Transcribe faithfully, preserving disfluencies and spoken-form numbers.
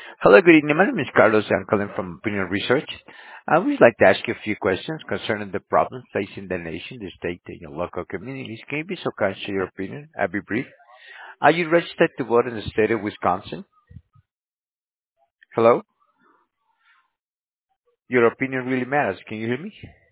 Hello, good evening. My name is Carlos. I'm calling from Opinion Research. I would like to ask you a few questions concerning the problems facing the nation, the state, and your local communities. Can you be so kind to share your opinion? I'll be brief. Are you registered to vote in the state of Wisconsin? Hello? Your opinion really matters. Can you hear me?